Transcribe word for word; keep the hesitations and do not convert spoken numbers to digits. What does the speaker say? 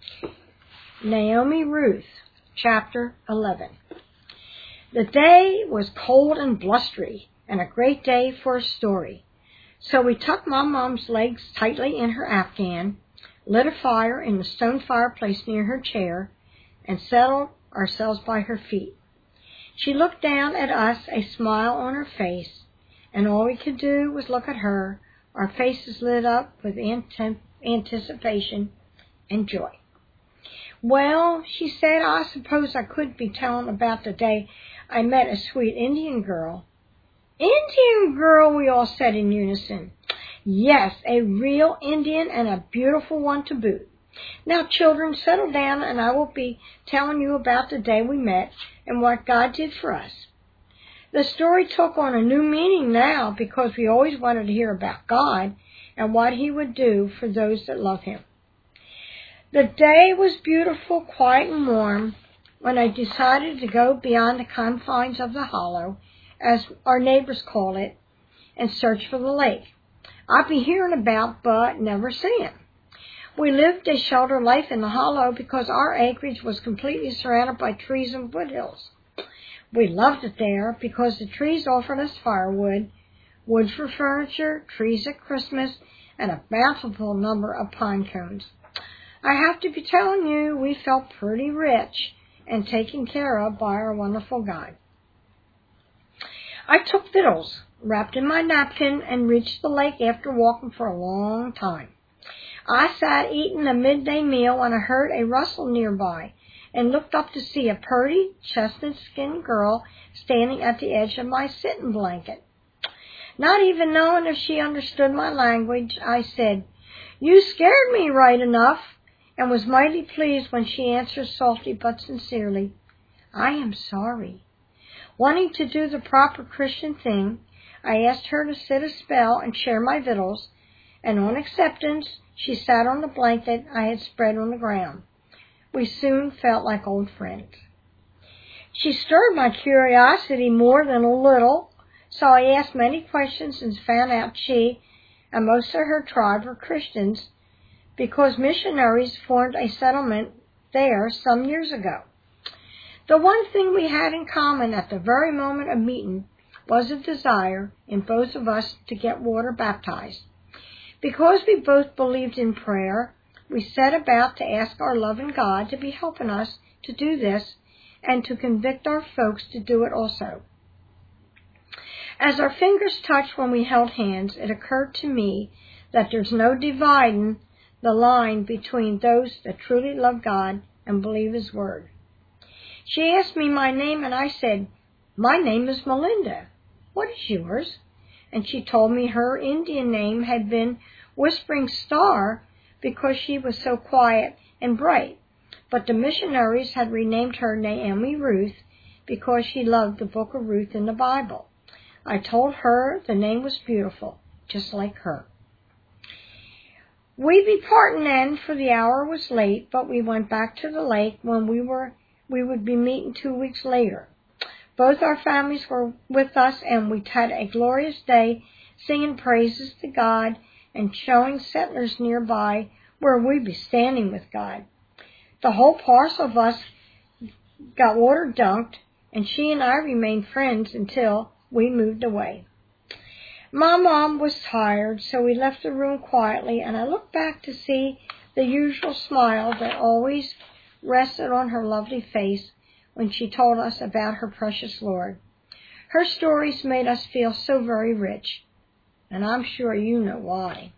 Naomi Ruth, Chapter eleven. The day was cold and blustery, and a great day for a story. So we tucked my mom's legs tightly in her afghan, lit a fire in the stone fireplace near her chair, and settled ourselves by her feet. She looked down at us, a smile on her face, and all we could do was look at her, our faces lit up with ant- anticipation and joy. "Well," she said, "I suppose I could be telling about the day I met a sweet Indian girl." "Indian girl," we all said in unison. "Yes, a real Indian, and a beautiful one to boot. Now, children, settle down, and I will be telling you about the day we met and what God did for us." The story took on a new meaning now because we always wanted to hear about God and what He would do for those that love Him. The day was beautiful, quiet, and warm when I decided to go beyond the confines of the hollow, as our neighbors call it, and search for the lake. I'd be hearing about, but never seeing. We lived a sheltered life in the hollow because our acreage was completely surrounded by trees and foothills. We loved it there because the trees offered us firewood, wood for furniture, trees at Christmas, and a bountiful number of pine cones. I have to be telling you, we felt pretty rich and taken care of by our wonderful God. I took victuals, wrapped in my napkin, and reached the lake after walking for a long time. I sat eating a midday meal when I heard a rustle nearby and looked up to see a pretty, chestnut-skinned girl standing at the edge of my sitting blanket. Not even knowing if she understood my language, I said, "You scared me right enough," and was mighty pleased when she answered softly but sincerely, "I am sorry." Wanting to do the proper Christian thing, I asked her to sit a spell and share my victuals, and on acceptance, she sat on the blanket I had spread on the ground. We soon felt like old friends. She stirred my curiosity more than a little, so I asked many questions and found out she and most of her tribe were Christians because missionaries formed a settlement there some years ago. The one thing we had in common at the very moment of meeting was a desire in both of us to get water baptized. Because we both believed in prayer, we set about to ask our loving God to be helping us to do this and to convict our folks to do it also. As our fingers touched when we held hands, it occurred to me that there's no dividing the line between those that truly love God and believe His Word. She asked me my name, and I said, "My name is Melinda. What is yours?" And she told me her Indian name had been Whispering Star because she was so quiet and bright, but the missionaries had renamed her Naomi Ruth because she loved the book of Ruth in the Bible. I told her the name was beautiful, just like her. We'd be parting then, for the hour was late, but we went back to the lake when we were we would be meeting two weeks later. Both our families were with us, and we had a glorious day singing praises to God and showing settlers nearby where we'd be standing with God. The whole parcel of us got water dunked, and she and I remained friends until we moved away. My mom was tired, so we left the room quietly, and I looked back to see the usual smile that always rested on her lovely face when she told us about her precious Lord. Her stories made us feel so very rich, and I'm sure you know why.